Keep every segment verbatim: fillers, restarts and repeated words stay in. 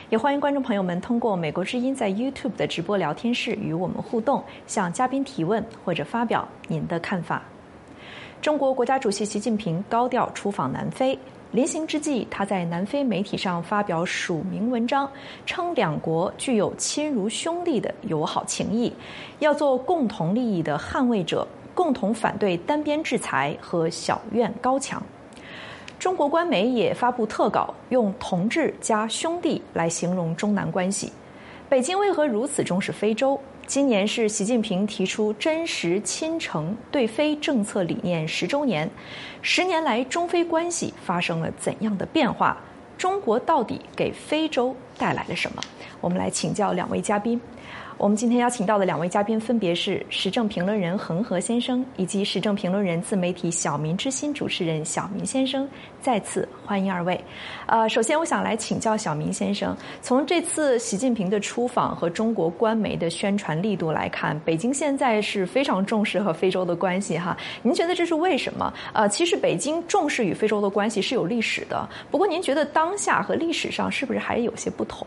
也欢迎观众朋友们通过美国之音在 YouTube 的直播聊天室与我们互动，向嘉宾提问或者发表您的看法。中国国家主席习近平高调出访南非，临行之际，他在南非媒体上发表署名文章，称两国具有亲如兄弟的友好情谊，要做共同利益的捍卫者，共同反对单边制裁和小院高墙。中国官媒也发布特稿，用同志加兄弟来形容中南关系。北京为何如此重视非洲？今年是习近平提出真实亲诚对非政策理念十周年，十年来中非关系发生了怎样的变化？中国到底给非洲带来了什么？我们来请教两位嘉宾。我们今天邀请到的两位嘉宾分别是时政评论人恒河先生以及时政评论人自媒体小民之心主持人小民先生，再次欢迎二位。呃，首先我想来请教小民先生，从这次习近平的出访和中国官媒的宣传力度来看，北京现在是非常重视和非洲的关系哈。您觉得这是为什么？呃，其实北京重视与非洲的关系是有历史的，不过您觉得当下和历史上是不是还有些不同？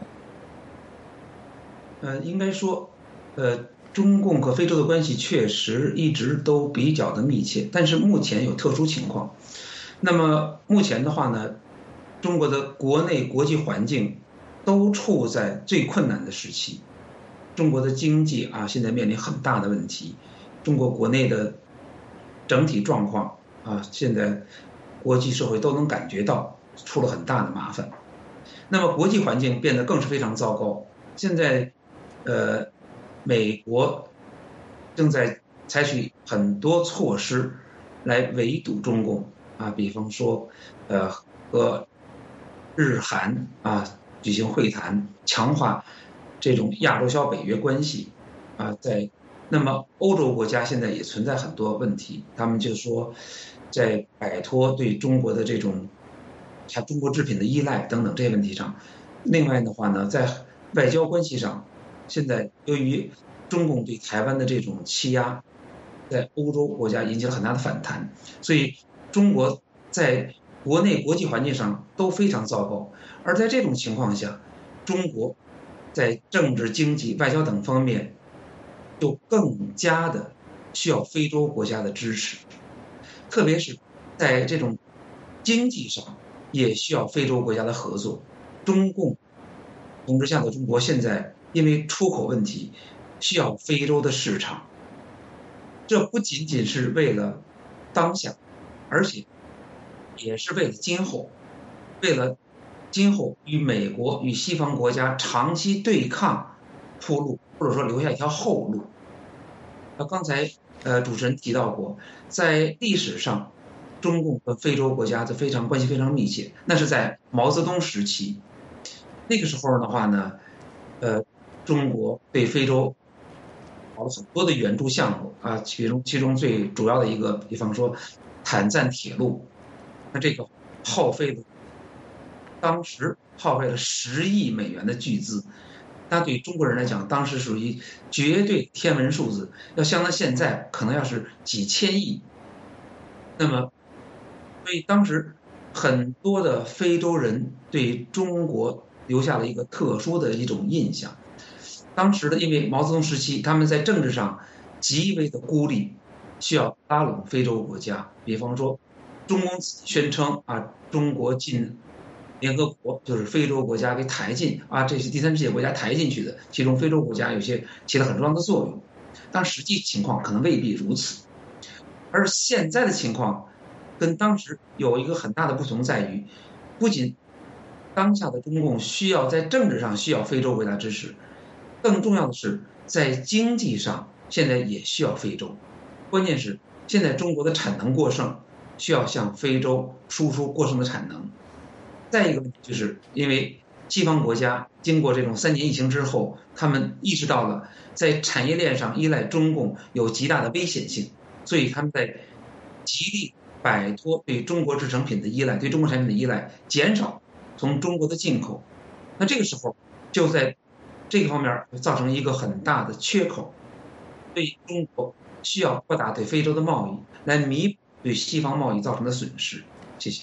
呃，应该说，呃，中共和非洲的关系确实一直都比较的密切，但是目前有特殊情况。那么目前的话呢，中国的国内国际环境都处在最困难的时期，中国的经济啊现在面临很大的问题，中国国内的整体状况啊，现在国际社会都能感觉到出了很大的麻烦。那么国际环境变得更是非常糟糕，现在。呃，美国正在采取很多措施来围堵中共啊，比方说，呃，和日韩啊举行会谈，强化这种亚洲小北约关系啊。在那么欧洲国家现在也存在很多问题，他们就说，在摆脱对中国的这种它中国制品的依赖等等这些问题上，另外的话呢，在外交关系上。现在由于中共对台湾的这种欺压，在欧洲国家引起了很大的反弹，所以中国在国内国际环境上都非常糟糕。而在这种情况下，中国在政治、经济、外交等方面就更加的需要非洲国家的支持，特别是在这种经济上也需要非洲国家的合作。中共统治下的中国现在因为出口问题需要非洲的市场，这不仅仅是为了当下，而且也是为了今后，为了今后与美国与西方国家长期对抗铺路，或者说留下一条后路。那刚才呃主持人提到过，在历史上中共和非洲国家的非常关系非常密切，那是在毛泽东时期。那个时候的话呢，呃中国对非洲搞了很多的援助项目啊，其中其中最主要的一个，比方说坦赞铁路，那这个耗费了当时耗费了十亿美元的巨资，那对中国人来讲，当时属于绝对天文数字，要相当现在可能要是几千亿。那么，所以当时很多的非洲人对中国留下了一个特殊的一种印象。当时的因为毛泽东时期，他们在政治上极为的孤立，需要拉拢非洲国家。比方说，中共宣称啊，中国进联合国就是非洲国家给抬进啊，这些第三世界国家抬进去的，其中非洲国家有些起了很重要的作用，但实际情况可能未必如此。而现在的情况跟当时有一个很大的不同在于，不仅当下的中共需要在政治上需要非洲国家支持，更重要的是在经济上现在也需要非洲。关键是现在中国的产能过剩，需要向非洲输出过剩的产能。再一个问题就是因为西方国家经过这种三年疫情之后，他们意识到了在产业链上依赖中共有极大的危险性，所以他们在极力摆脱对中国制成品的依赖，对中国产品的依赖，减少从中国的进口。那这个时候就在这个方面造成一个很大的缺口，所以中国需要扩大对非洲的贸易，来弥补对西方贸易造成的损失。谢谢。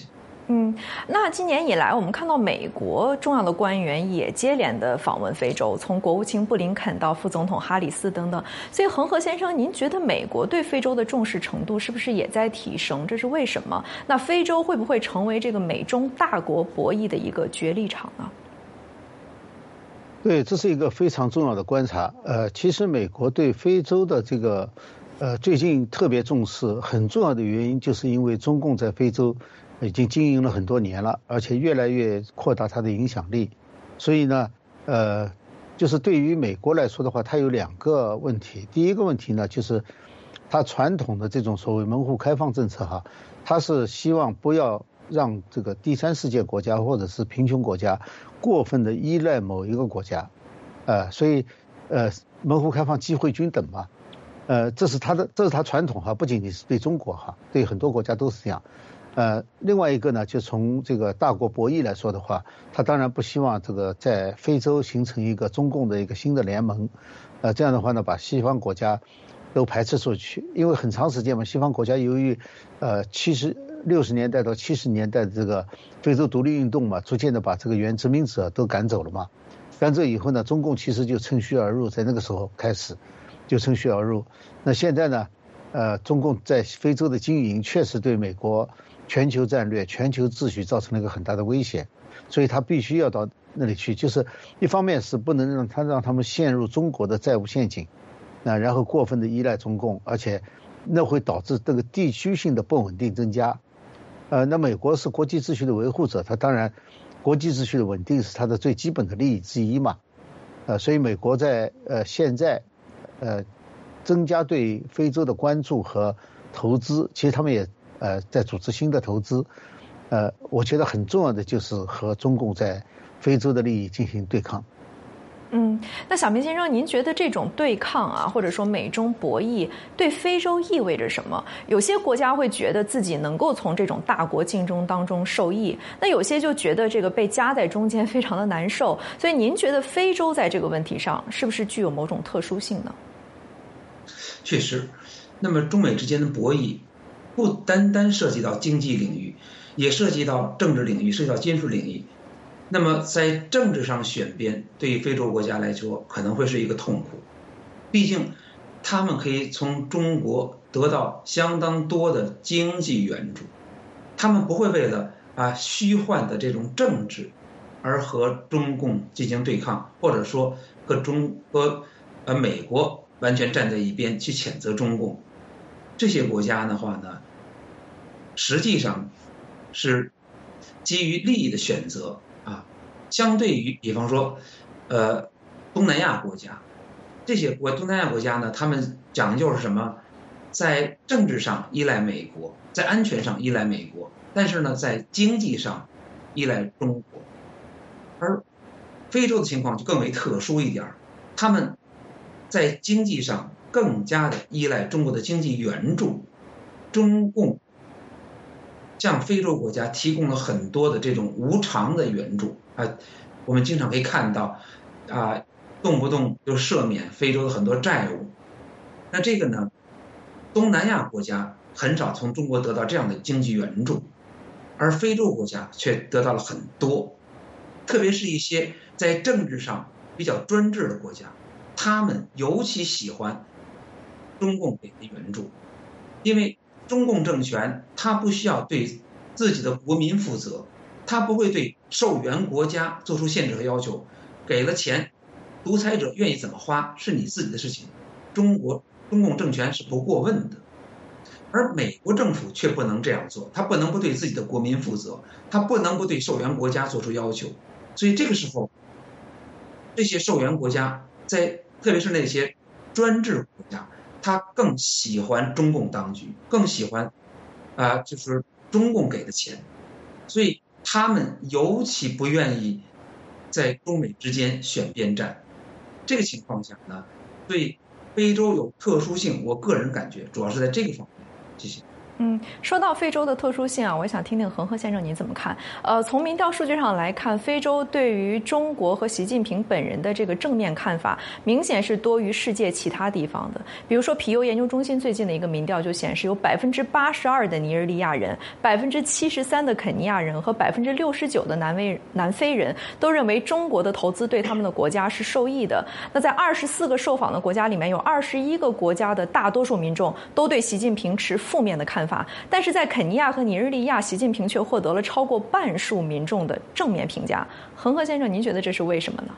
嗯，那今年以来，我们看到美国重要的官员也接连的访问非洲，从国务卿布林肯到副总统哈里斯等等。所以，恒河先生，您觉得美国对非洲的重视程度是不是也在提升？这是为什么？那非洲会不会成为这个美中大国博弈的一个角力场呢？ 对，这是一个非常重要的观察。呃，其实美国对非洲的这个，呃，最近特别重视，很重要的原因就是因为中共在非洲已经经营了很多年了，而且越来越扩大它的影响力。所以呢，呃，就是对于美国来说的话，它有两个问题。第一个问题呢，就是它传统的这种所谓门户开放政策哈，它是希望不要让这个第三世界国家或者是贫穷国家过分的依赖某一个国家，呃，所以呃，门户开放机会均等嘛，呃，这是它的，这是它传统哈，不仅仅是对中国哈，对很多国家都是这样。呃，另外一个呢，就从这个大国博弈来说的话，他当然不希望这个在非洲形成一个中共的一个新的联盟，呃，这样的话呢，把西方国家都排斥出去，因为很长时间嘛，西方国家由于呃七十六十年代到七十年代的这个非洲独立运动嘛，逐渐的把这个原殖民者都赶走了嘛，赶走以后呢，中共其实就趁虚而入，在那个时候开始就趁虚而入。那现在呢，呃，中共在非洲的经营确实对美国全球战略、全球秩序造成了一个很大的威胁，所以他必须要到那里去。就是一方面是不能让他让他们陷入中国的债务陷阱，那然后过分的依赖中共，而且那会导致这个地区性的不稳定增加。呃，那美国是国际秩序的维护者，他当然国际秩序的稳定是他的最基本的利益之一嘛。呃，所以美国在呃现在呃增加对非洲的关注和投资，其实他们也呃在组织新的投资。呃，我觉得很重要的就是和中共在非洲的利益进行对抗。 嗯，那小明先生，您觉得这种对抗啊，或者说美中博弈，对非洲意味着什么？有些国家会觉得自己能够从这种大国竞争当中受益，那有些就觉得这个被夹在中间非常的难受。所以您觉得非洲在这个问题上是不是具有某种特殊性呢？ 确实，那么中美之间的博弈不单单涉及到经济领域，也涉及到政治领域，涉及到军事领域。那么在政治上选边，对于非洲国家来说可能会是一个痛苦，毕竟他们可以从中国得到相当多的经济援助，他们不会为了啊虚幻的这种政治而和中共进行对抗，或者说和中和呃美国完全站在一边去谴责中共。这些国家的话呢，实际上是基于利益的选择啊，相对于比方说呃东南亚国家，这些国东南亚国家呢，他们讲究是什么？在政治上依赖美国，在安全上依赖美国，但是呢，在经济上依赖中国。而非洲的情况就更为特殊一点，他们在经济上更加的依赖中国的经济援助。中共向非洲国家提供了很多的这种无偿的援助啊，我们经常可以看到啊，动不动就赦免非洲的很多债务。那这个呢，东南亚国家很少从中国得到这样的经济援助，而非洲国家却得到了很多，特别是一些在政治上比较专制的国家，他们尤其喜欢中共给的援助，因为中共政权他不需要对自己的国民负责，他不会对受援国家做出限制和要求，给了钱，独裁者愿意怎么花是你自己的事情，中国中共政权是不过问的。而美国政府却不能这样做，他不能不对自己的国民负责，他不能不对受援国家做出要求。所以这个时候，这些受援国家在特别是那些专制国家，他更喜欢中共当局，更喜欢啊、呃，就是中共给的钱，所以他们尤其不愿意在中美之间选边站。这个情况下呢，对非洲有特殊性，我个人感觉主要是在这个方面。谢谢。 嗯，说到非洲的特殊性啊，我想听听恒河先生您怎么看？呃，从民调数据上来看，非洲对于中国和习近平本人的这个正面看法，明显是多于世界其他地方的。比如说，皮尤研究中心最近的一个民调就显示，有百分之八十二的尼日利亚人、百分之七十三的肯尼亚人和百分之六十九的南非南非人都认为中国的投资对他们的国家是受益的。那在二十四个受访的国家里面，有二十一个国家的大多数民众都对习近平持负面的看法。但是在肯尼亚和尼日利亚，习近平却获得了超过半数民众的正面评价。恒河先生，您觉得这是为什么呢？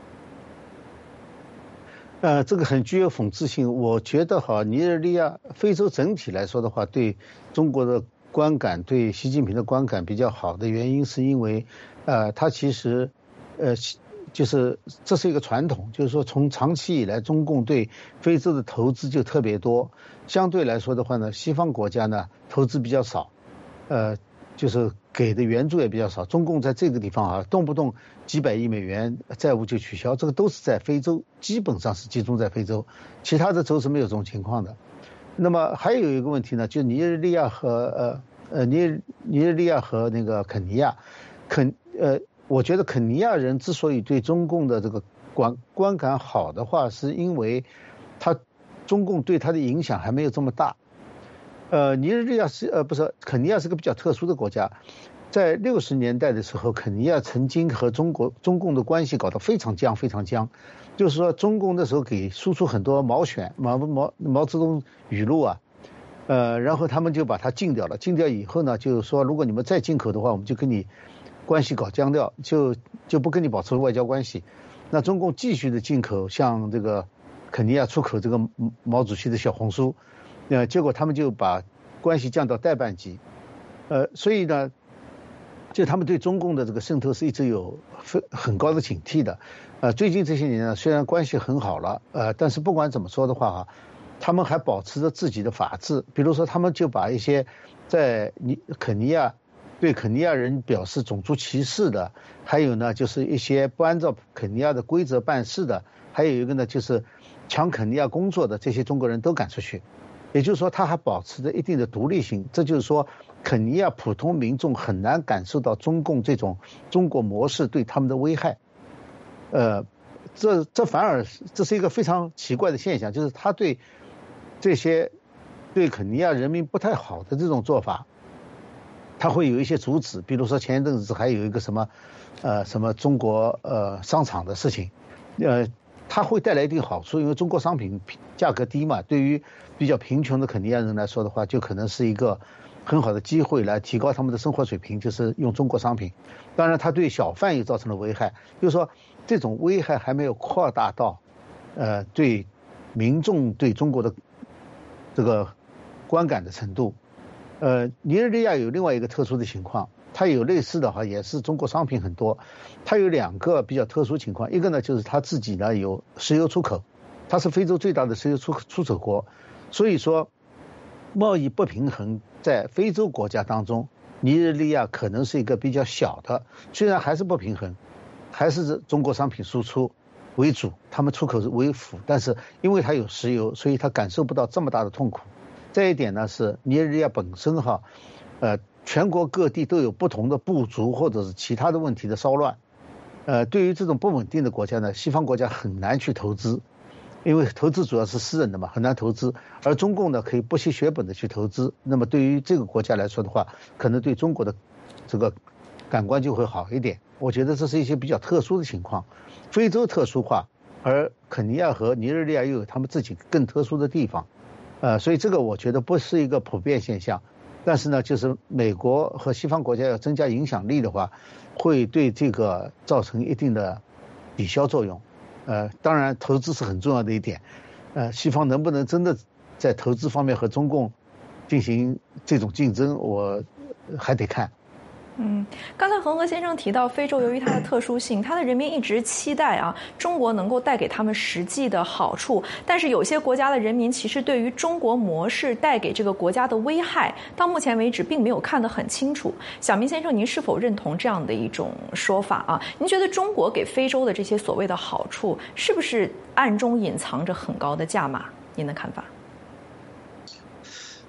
呃，这个很具有讽刺性。我觉得哈，尼日利亚、非洲整体来说的话，对中国的观感、对习近平的观感比较好的原因，是因为，呃，他其实，呃，就是这是一个传统，就是说从长期以来，中共对非洲的投资就特别多。相对来说的话呢，西方国家呢投资比较少，呃，就是给的援助也比较少。中共在这个地方啊，动不动几百亿美元债务就取消，这个都是在非洲，基本上是集中在非洲，其他的州是没有这种情况的。那么还有一个问题呢，就尼日利亚和呃呃尼尼日利亚和那个肯尼亚，肯呃。我觉得肯尼亚人之所以对中共的这个观观感好的话，是因为他中共对他的影响还没有这么大。呃，尼日利亚是呃不是肯尼亚是个比较特殊的国家，在六十年代的时候，肯尼亚曾经和中国中共的关系搞得非常僵，非常僵。就是说，中共那时候给输出很多毛选毛毛毛泽东语录啊，呃，然后他们就把它禁掉了。禁掉以后呢，就是说，如果你们再进口的话，我们就跟你关系搞僵掉，就就不跟你保持外交关系。那中共继续的进口，像这个肯尼亚出口这个毛主席的小红书，呃，结果他们就把关系降到代办级，呃，所以呢，就他们对中共的这个渗透是一直有很很高的警惕的。呃，最近这些年呢，虽然关系很好了，呃，但是不管怎么说的话哈，他们还保持着自己的法治。比如说，他们就把一些在尼肯尼亚对肯尼亚人表示种族歧视的，还有呢就是一些不按照肯尼亚的规则办事的，还有一个呢就是抢肯尼亚工作的这些中国人都赶出去。也就是说，他还保持着一定的独立性。这就是说，肯尼亚普通民众很难感受到中共这种中国模式对他们的危害。呃，这这反而这是一个非常奇怪的现象，就是他对这些对肯尼亚人民不太好的这种做法，他会有一些阻止。比如说前一阵子还有一个什么呃什么中国呃商场的事情，呃它会带来一定好处，因为中国商品价格低嘛，对于比较贫穷的肯尼亚人来说的话，就可能是一个很好的机会来提高他们的生活水平，就是用中国商品。当然它对小贩也造成了危害，就是说这种危害还没有扩大到呃对民众对中国的这个观感的程度。呃，尼日利亚有另外一个特殊的情况，它有类似的话，也是中国商品很多。它有两个比较特殊情况，一个呢就是它自己呢有石油出口，它是非洲最大的石油出出口国，所以说贸易不平衡在非洲国家当中，尼日利亚可能是一个比较小的，虽然还是不平衡，还是中国商品输出为主，他们出口是为辅，但是因为它有石油，所以它感受不到这么大的痛苦。这一点呢是尼日利亚本身哈，呃，全国各地都有不同的部族或者是其他的问题的骚乱，呃，对于这种不稳定的国家呢，西方国家很难去投资，因为投资主要是私人的嘛，很难投资。而中共呢，可以不惜血本的去投资。那么对于这个国家来说的话，可能对中国的这个感官就会好一点。我觉得这是一些比较特殊的情况，非洲特殊化，而肯尼亚和尼日利亚又有他们自己更特殊的地方。呃，所以这个我觉得不是一个普遍现象，但是呢，就是美国和西方国家要增加影响力的话，会对这个造成一定的抵消作用。呃，当然投资是很重要的一点，呃，西方能不能真的在投资方面和中共进行这种竞争，我还得看。 嗯，刚才恒河先生提到，非洲由于它的特殊性，它的人民一直期待啊，中国能够带给他们实际的好处。但是有些国家的人民其实对于中国模式带给这个国家的危害，到目前为止并没有看得很清楚。小明先生，您是否认同这样的一种说法啊？您觉得中国给非洲的这些所谓的好处，是不是暗中隐藏着很高的价码？您的看法？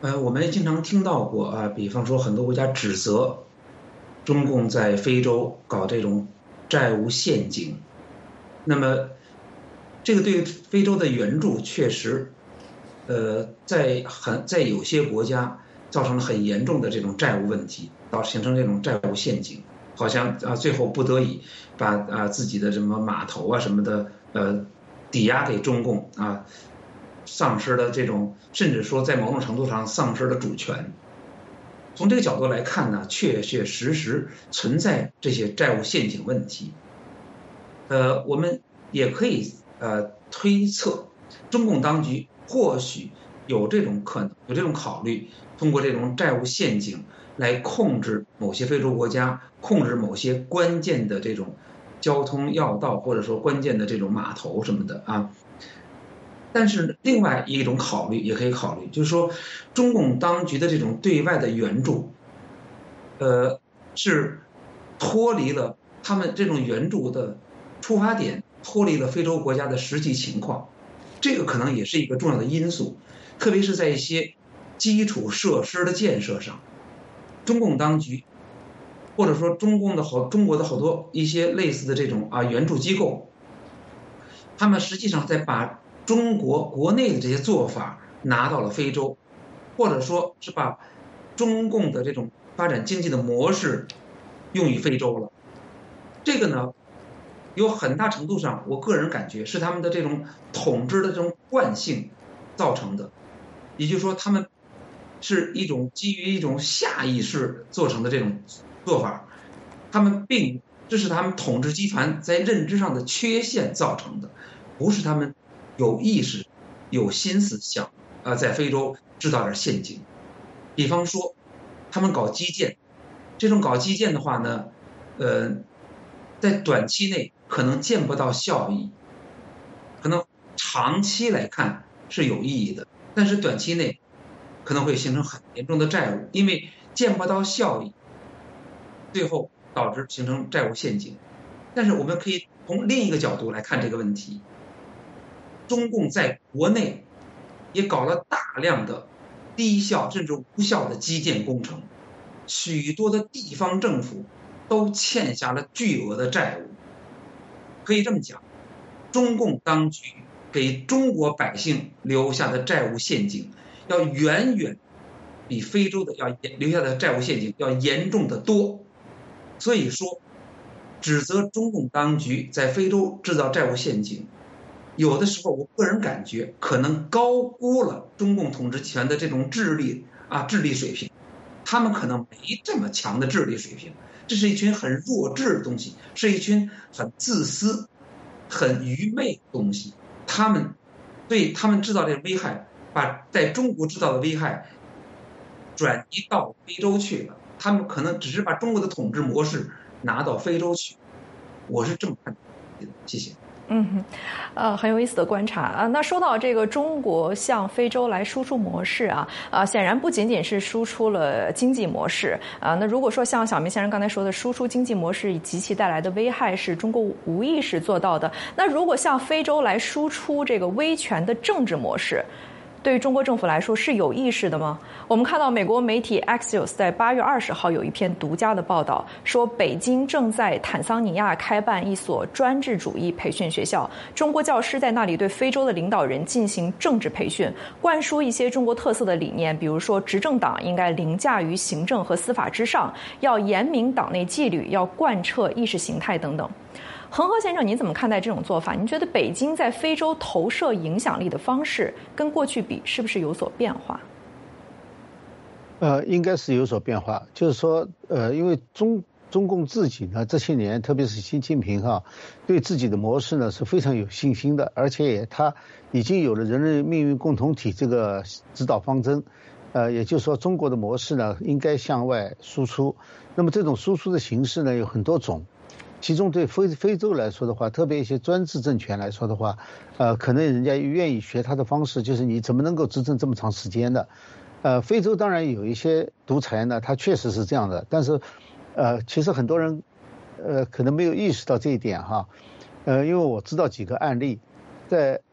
呃，我们经常听到过啊，比方说很多国家指责中共在非洲搞这种债务陷阱，那么这个对非洲的援助确实，呃，在很在有些国家造成了很严重的这种债务问题，导形成这种债务陷阱，好像啊最后不得已把啊自己的什么码头啊什么的呃抵押给中共啊。丧失了这种，甚至说在某种程度上丧失了主权。从这个角度来看呢，确确实实存在这些债务陷阱问题。呃，我们也可以呃推测，中共当局或许有这种可能，有这种考虑，通过这种债务陷阱来控制某些非洲国家，控制某些关键的这种交通要道，或者说关键的这种码头什么的啊。但是另外一种考虑也可以考虑，就是说，中共当局的这种对外的援助，呃，是脱离了他们这种援助的出发点，脱离了非洲国家的实际情况，这个可能也是一个重要的因素，特别是在一些基础设施的建设上，中共当局或者说中共的好中国的好多一些类似的这种啊援助机构，他们实际上在把中国国内的这些做法拿到了非洲，或者说是把中共的这种发展经济的模式用于非洲了。这个呢，有很大程度上，我个人感觉是他们的这种统治的这种惯性造成的，也就是说，他们是一种基于一种下意识做成的这种做法，他们并这是他们统治集团在认知上的缺陷造成的，不是他们有意识、有心思想啊，在非洲制造点陷阱。比方说，他们搞基建，这种搞基建的话呢，呃，在短期内可能见不到效益，可能长期来看是有意义的，但是短期内可能会形成很严重的债务，因为见不到效益，最后导致形成债务陷阱。但是我们可以从另一个角度来看这个问题。中共在国内也搞了大量的低效甚至无效的基建工程，许多的地方政府都欠下了巨额的债务。可以这么讲，中共当局给中国百姓留下的债务陷阱，要远远比非洲的要留下的债务陷阱要严重的多。所以说，指责中共当局在非洲制造债务陷阱，有的时候我个人感觉可能高估了中共统治集团的这种智力啊智力水平，他们可能没这么强的智力水平，这是一群很弱智的东西，是一群很自私、很愚昧的东西。他们对他们制造这个危害，把在中国制造的危害转移到非洲去了，他们可能只是把中国的统治模式拿到非洲去，我是这么看的。谢谢。 嗯，呃，很有意思的观察啊。那说到这个中国向非洲来输出模式啊，啊，显然不仅仅是输出了经济模式啊。那如果说像小明先生刚才说的，输出经济模式及其带来的危害是中国无意识做到的，那如果向非洲来输出这个威权的政治模式，对于中国政府来说是有意识的吗？我们看到美国媒体 Axios 在八月二十号有一篇独家的报道，说北京正在坦桑尼亚开办一所专制主义培训学校，中国教师在那里对非洲的领导人进行政治培训，灌输一些中国特色的理念，比如说执政党应该凌驾于行政和司法之上，要严明党内纪律，要贯彻意识形态等等。恒河先生，您怎么看待这种做法？您觉得北京在非洲投射影响力的方式跟过去比，是不是有所变化？ 呃，应该是有所变化。就是说，呃，因为中中共自己呢，这些年，特别是习近平哈，对自己的模式呢是非常有信心的，而且也他已经有了人类命运共同体这个指导方针。呃，也就是说，中国的模式呢应该向外输出。那么这种输出的形式呢有很多种。其中对非非洲来说的话，特别一些专制政权来说的话，呃，可能人家愿意学他的方式，就是你怎么能够执政这么长时间的？呃，非洲当然有一些独裁呢，它确实是这样的，但是，呃，其实很多人，呃，可能没有意识到这一点哈，呃，因为我知道几个案例，在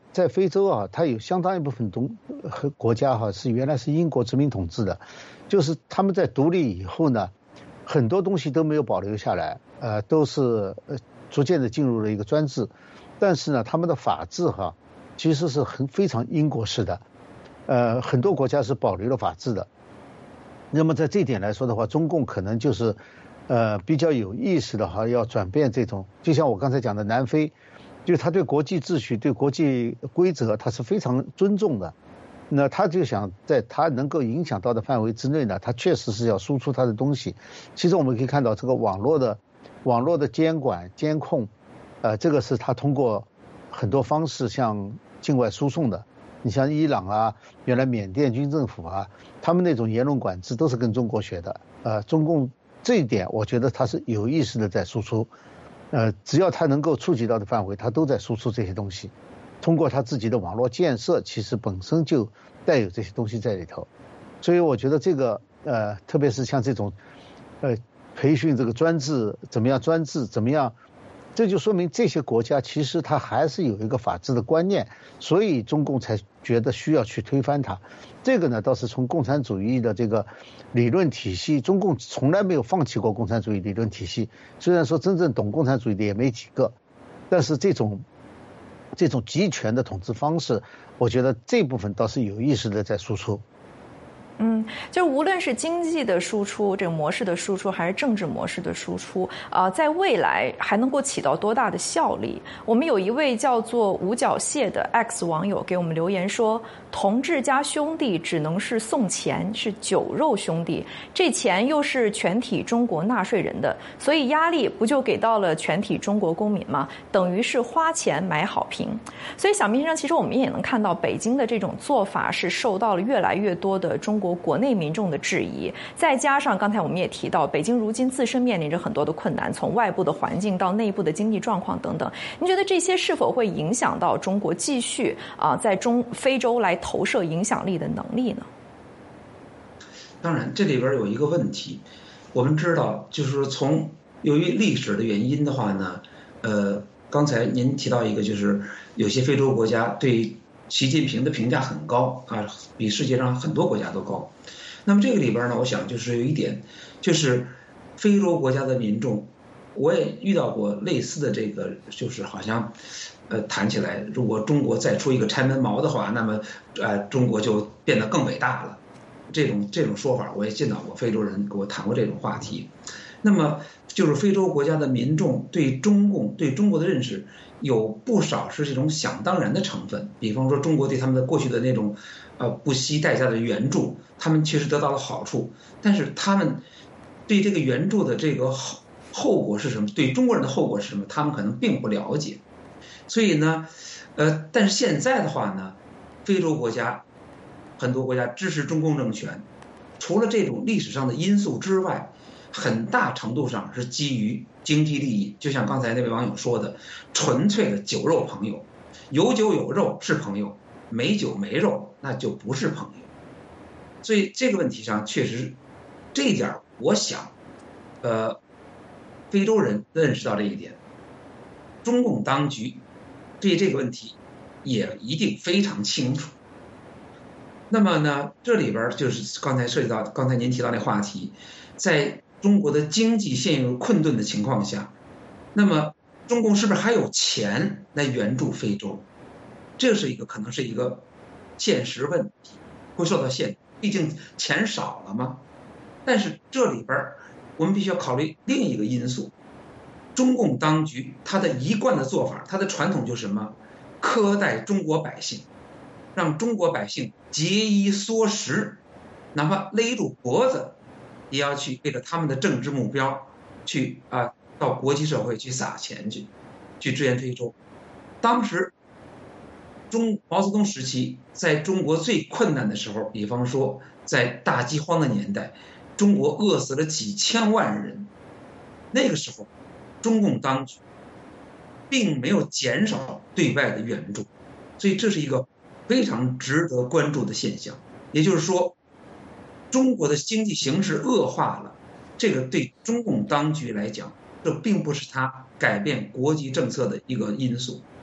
在非洲啊，它有相当一部分东和国家哈、啊、是原来是英国殖民统治的，就是他们在独立以后呢，很多东西都没有保留下来，呃，都是呃逐渐的进入了一个专制，但是呢，他们的法治哈、啊、其实是很非常英国式的，呃，很多国家是保留了法治的。那么在这一点来说的话，中共可能就是呃比较有意识的哈，要转变这种，就像我刚才讲的南非。就他对国际秩序、对国际规则，他是非常尊重的。那他就想在他能够影响到的范围之内呢，他确实是要输出他的东西。其实我们可以看到，这个网络的网络的监管、监控，呃，这个是他通过很多方式向境外输送的。你像伊朗啊，原来缅甸军政府啊，他们那种言论管制都是跟中国学的。呃，中共这一点，我觉得他是有意识的在输出。呃，只要他能够触及到的范围，他都在输出这些东西。通过他自己的网络建设，其实本身就带有这些东西在里头。所以我觉得这个呃，特别是像这种呃培训这个专制怎么样专制怎么样，这就说明这些国家其实它还是有一个法治的观念，所以中共才觉得需要去推翻它。这个呢，倒是从共产主义的这个理论体系，中共从来没有放弃过共产主义理论体系。虽然说真正懂共产主义的也没几个，但是这种这种集权的统治方式，我觉得这部分倒是有意识的在输出。 嗯，就无论是经济的输出这个模式的输出，还是政治模式的输出，啊、呃，在未来还能够起到多大的效力？我们有一位叫做五角蟹的 X 网友给我们留言说，同志家兄弟只能是送钱，是酒肉兄弟，这钱又是全体中国纳税人的，所以压力不就给到了全体中国公民吗？等于是花钱买好评。所以小明先生，其实我们也能看到，北京的这种做法是受到了越来越多的中国国内民众的质疑，再加上刚才我们也提到，北京如今自身面临着很多的困难，从外部的环境到内部的经济状况等等。您觉得这些是否会影响到中国继续啊、呃、在中非洲来投射影响力的能力呢？ 当然，这里边有一个问题，我们知道，就是说从由于历史的原因的话呢，呃，刚才您提到一个，就是有些非洲国家对习近平的评价很高啊，比世界上很多国家都高。那么这个里边呢，我想就是有一点，就是非洲国家的民众，我也遇到过类似的这个，就是好像，呃，谈起来，如果中国再出一个拆门毛的话，那么呃，中国就变得更伟大了。这种这种说法我也见到过，非洲人给我谈过这种话题。那么就是非洲国家的民众对中共对中国的认识有不少是这种想当然的成分，比方说中国对他们的过去的那种呃不惜代价的援助，他们确实得到了好处，但是他们对这个援助的这个后后果是什么，对中国人的后果是什么，他们可能并不了解。所以呢呃但是现在的话呢，非洲国家很多国家支持中共政权，除了这种历史上的因素之外，很大程度上是基于经济利益，就像刚才那位网友说的，纯粹的酒肉朋友，有酒有肉是朋友，没酒没肉那就不是朋友。所以这个问题上确实这一点我想呃，非洲人认识到这一点，中共当局对这个问题也一定非常清楚。那么呢，这里边就是刚才涉及到刚才您提到那话题，在中国的经济陷入困顿的情况下，那么中共是不是还有钱来援助非洲？这是一个可能是一个现实问题，会受到限制，毕竟钱少了嘛。但是这里边我们必须要考虑另一个因素，中共当局他的一贯的做法，他的传统就是什么？苛待中国百姓，让中国百姓节衣缩食，哪怕勒住脖子也要去为了他们的政治目标去啊，到国际社会去撒钱去，去支援非洲。当时中毛泽东时期，在中国最困难的时候，比方说在大饥荒的年代，中国饿死了几千万人，那个时候中共当局并没有减少对外的援助，所以这是一个非常值得关注的现象。也就是说，中国的经济形势恶化了，这个对中共当局来讲，这并不是他改变国际政策的一个因素。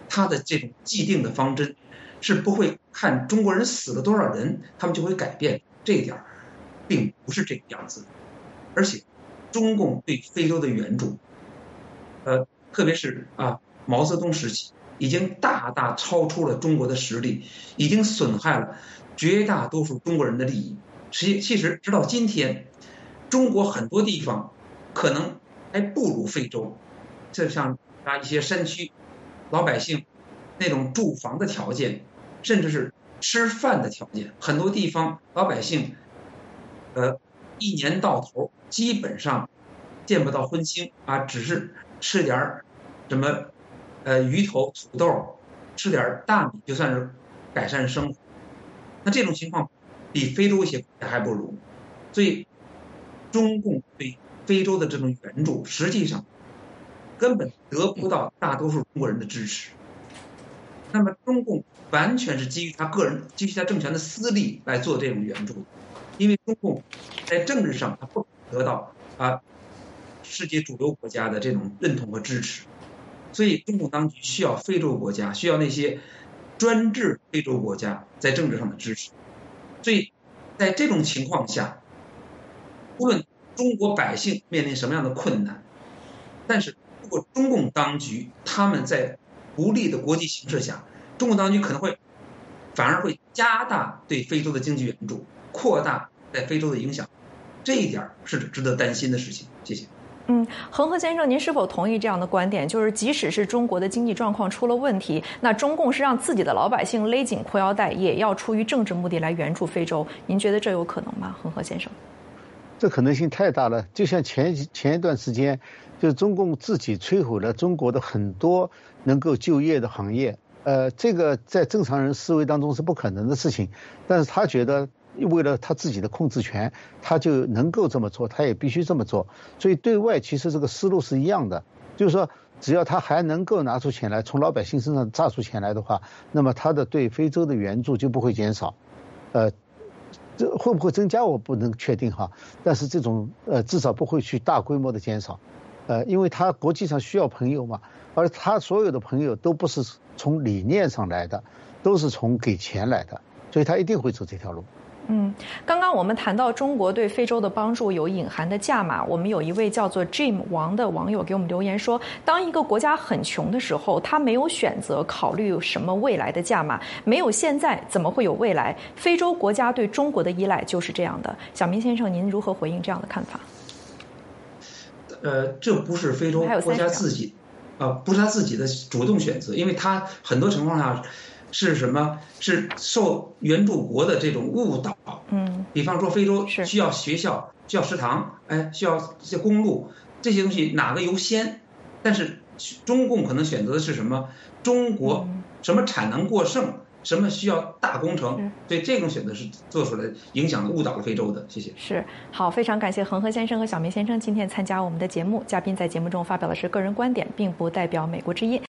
他的这种既定的方针是不会看中国人死了多少人，他们就会改变。这一点并不是这个样子。而且，中共对非洲的援助，呃，特别是啊毛泽东时期，已经大大超出了中国的实力，已经损害了绝大多数中国人的利益。实际其实直到今天，中国很多地方可能还不如非洲，就像啊一些山区，老百姓那种住房的条件，甚至是吃饭的条件，很多地方老百姓，呃，一年到头基本上见不到荤腥啊，只是吃点什么呃鱼头、土豆，吃点大米就算是改善生活。那这种情况比非洲一些国家还不如，所以中共对非洲的这种援助，实际上根本得不到大多数中国人的支持。那么中共完全是基于他个人、基于他政权的私利来做这种援助，因为中共在政治上他不得到啊世界主流国家的这种认同和支持，所以中共当局需要非洲国家，需要那些专制非洲国家在政治上的支持。所以在这种情况下，无论中国百姓面临什么样的困难，但是如果中共当局他们在不利的国际形势下，中共当局可能会反而会加大对非洲的经济援助，扩大在非洲的影响，这一点是值得担心的事情。谢谢。 嗯，恒河先生，您是否同意这样的观点？就是即使是中国的经济状况出了问题，那中共是让自己的老百姓勒紧裤腰带，也要出于政治目的来援助非洲。您觉得这有可能吗，恒河先生？ 这可能性太大了。就像前前一段时间，就是中共自己摧毁了中国的很多能够就业的行业。呃，这个在正常人思维当中是不可能的事情，但是他觉得为了他自己的控制权，他就能够这么做，他也必须这么做。所以对外其实这个思路是一样的，就是说只要他还能够拿出钱来，从老百姓身上榨出钱来的话，那么他的对非洲的援助就不会减少。呃，这会不会增加我不能确定哈，但是这种呃至少不会去大规模的减少。呃，因为他国际上需要朋友嘛，而他所有的朋友都不是从理念上来的，都是从给钱来的，所以他一定会走这条路。 嗯，刚刚我们谈到中国对非洲的帮助有隐含的价码，我们有一位叫做 Jim 王的网友给我们留言说，当一个国家很穷的时候，他没有选择考虑什么未来的价码，没有现在怎么会有未来？非洲国家对中国的依赖就是这样的。小明先生，您如何回应这样的看法？ 呃，这不是非洲国家自己，呃，不是他自己的主动选择，因为他很多情况下是什么？是受援助国的这种误导。嗯，比方说非洲需要学校、需要食堂，哎，需要一些公路，这些东西哪个优先？但是中共可能选择的是什么？中国什么产能过剩？什么需要大工程？所以这种选择是做出来影响了误导了非洲的。谢谢。 是，好，非常感谢恒河先生和小明先生今天参加我们的节目。嘉宾在节目中发表的是个人观点，并不代表美国之音。